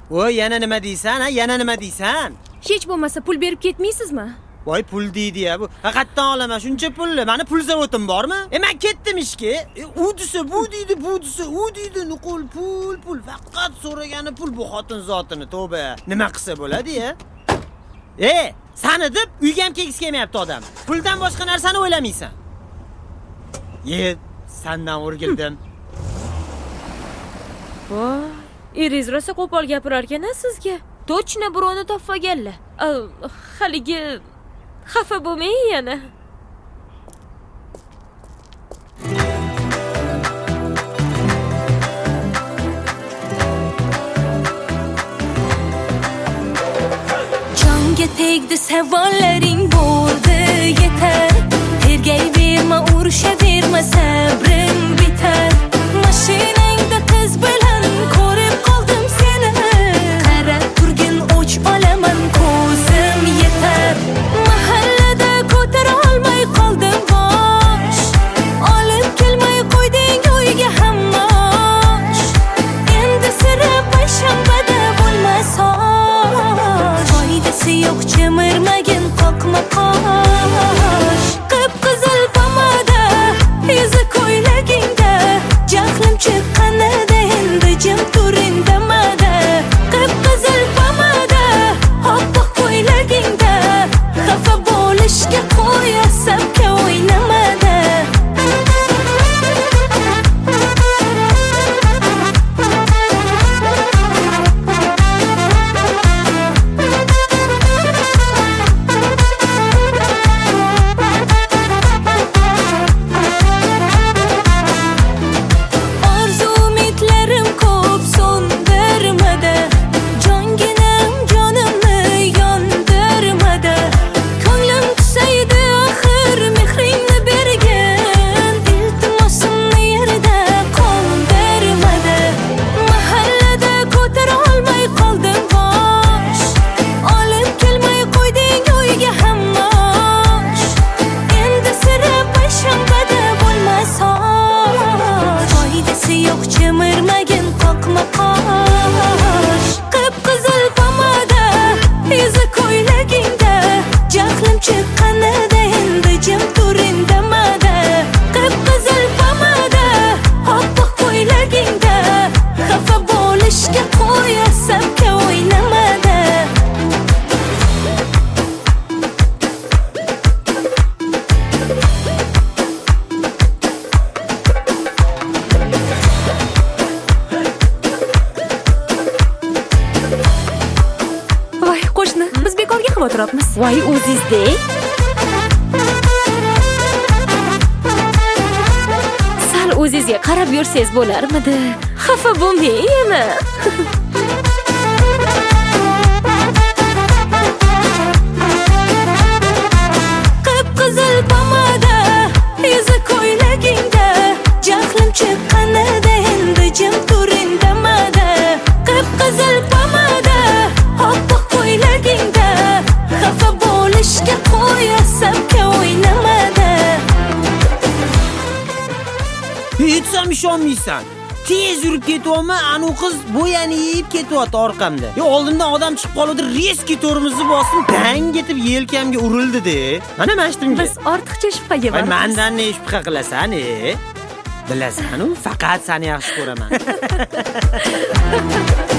Voy, yana nima deysan, ha? Yana nima deysan? Hech bo'lmasa pul berib ketmaysizmi? Voy, pul deydi-ya bu. Haqiqatan olaman shuncha pulni. Mani pul zavotim bormi? Men ketdim ishga. U desa bu deydi, bu desa u deydi. Nuqul pul. Faqat so'ragani pul bu xotin zotini. Tavba. Nima qilsa bo'ladi-ya? Sani deb uyga ham kelgisi kelmayapti odam. Puldan boshqa narsani o'ylamaysan. Sendan o'rgildim. Voy, eringiz rosa qo'pol gapirar ekan-a sizga. Точно birovni topmaganlar. Haligi xafa bo'lmang yana. Jonga tegdi savollaring bo'ldi yetar. Tergayverma, urushaverma, sabrim bitar. Mashinangda qiz bilan ko'rib qoldim seni. Qarab turgin o'ch olaman, ko'zim yetar. Mahallada ko'tara olmay qoldim bosh. Olib kelmay qo'yding uyga hammosh. Endi sira payshanbada bo'lmas osh. Foydasi yo'q chimirmagin, qoqma qosh. Qip-qizil pomada, yuzi ko'ylagingda. Jahlim chiqqanida endi jim tur indamada. Qip-qizil pomada, oppoq ko'ylagingda. Xafa bo'lishga qo'yasan, o'ynamada. Orzu umidlarim ko'p so'ndirmadi. Jonginam jonimni yondirmadi. Ko'nglim tusaydi axir mehringni bergin. Iltimosimni yerda qoldirmadi. Mahallada ko'tara olmay qoldim bosh. Olib kelmay qo'yding uyga hammosh. Endi sira payshanbada bo'lmas osh. Foydasi yo'q chimirmagin, qoqma qosh. Qip-qizil pomada, yuzi ko'ylagingda. Jahlim chiqqanida endi jim tur indamada. Qip-qizil pomada, oppoq ko'ylagingda. Xafa bo'lishga qo'yasan, o'ynamada. Voy, qo'shni, biz bekorga xavotir olamiz. Voy, o'zingizdek. Sal o'zingizga qarab yursangiz bo'larmidi? Xafa bo'lmang yana. Qip-qizil pomada, yuzi ko'ylagingda. Jahlim chiqqanida endi jim tur indamada. Qip-qizil pomada, oppoq ko'ylagingda. Xafa bo'lishga qo'yasan, o'ynamada. Hecham ishonmaysan. Tez yurib ketyapman, anu qiz bo'yani yeyib ketyapti orqamda. Oldimdan odam chiqib qoldi, reski tormozni bosdim, dang etib yelkamga urildi-da. Mana mashtumga. Biz ortiqcha shubhaga boramiz. Mendan ne shubha qilasan, Bilasan-u, faqat seni yaxshi ko'raman.